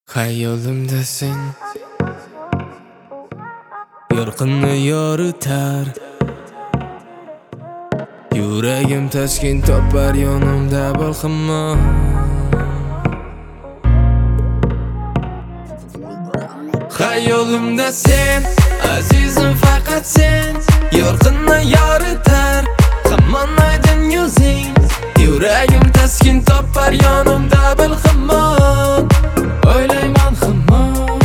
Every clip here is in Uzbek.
Hayolimda sen yorqinni yoritar, yuragim taskin topar yonimda balqimon. Hayolimda sen azizim, faqat sen yorqinni yoritar, hamon oydin yuzing, yuragim taskin topar yonimda balqimon. O'ylayman hamon,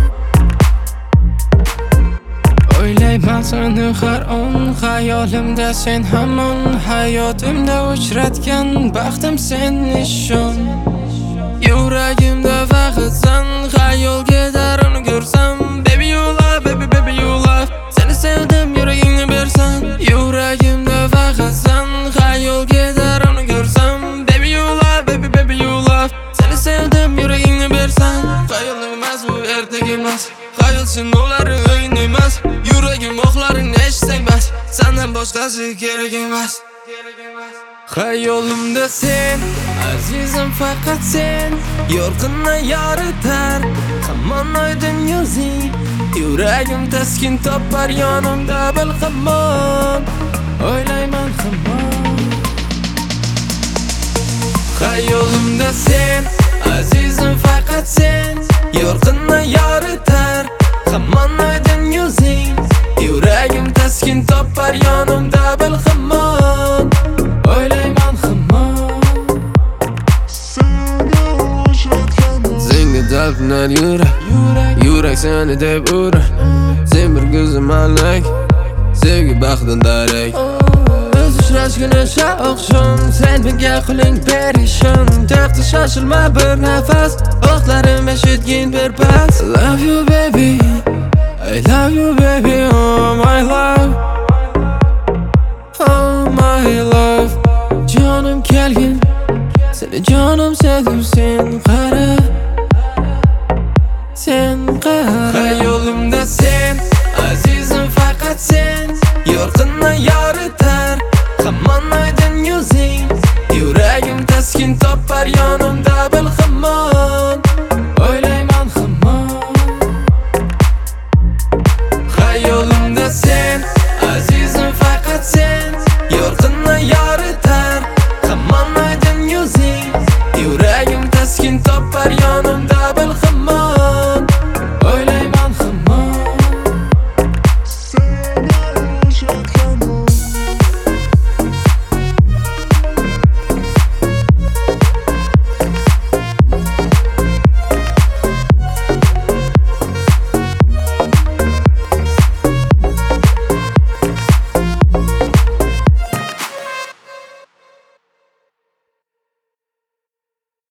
o'ylayman seni har on, hayolimda sen hamon, hayotimda uchratgan baxtim sen nishon. Yuragimda faqat sen, xayol ketar uni ko'rsam. Baby you love, baby you love, seni sevdim yuragingni bersan. Yuragimda faqat sen, xayol ketar uni ko'rsam. Baby you love, baby you love, seni sevdim yuragingni bersan. Xayol emas bu, ertak emas, xayol sen ularni o'yin emas. Yuragim o'qlaringni eshitsang bas, sendan boshqasi kerak emas. Hayolimda sen azizim, faqat sen yorqinni yoritar, hamon oydin yuzing, yuragim taskin topar yonimda balqimon. O'ylayman hamon, hayolimda sen azizim, faqat sen yorqinni yoritar, hamon oydin yuzing, yuragim taskin topar yonimda balqimon. O'ylayman hamon, senga talpinar yurak seni deb urar. Sen bir ko'zim malak, sevgi baxtdan darak. O'z uchrashguni oqshom, sen menga qiling perishon. To'xta shoshilma bir nafas, o'qlarim eshitgin bir pas. Love you baby, I love you baby, oh my love, oh my love. Canım kelgin, seni canım sevdim, sen qara, sen qara. Hayolimda sen azizim, faqat sen yorqinni yoritar, hamon oydin yuzing, yuragim taskin topar yonimda balqimon. O'ylayman hamon, hayolimda sen azizim, faqat sen yorqinni yoritar, hamon oydin yuzing, yuragim taskin topar yonimda balqimon.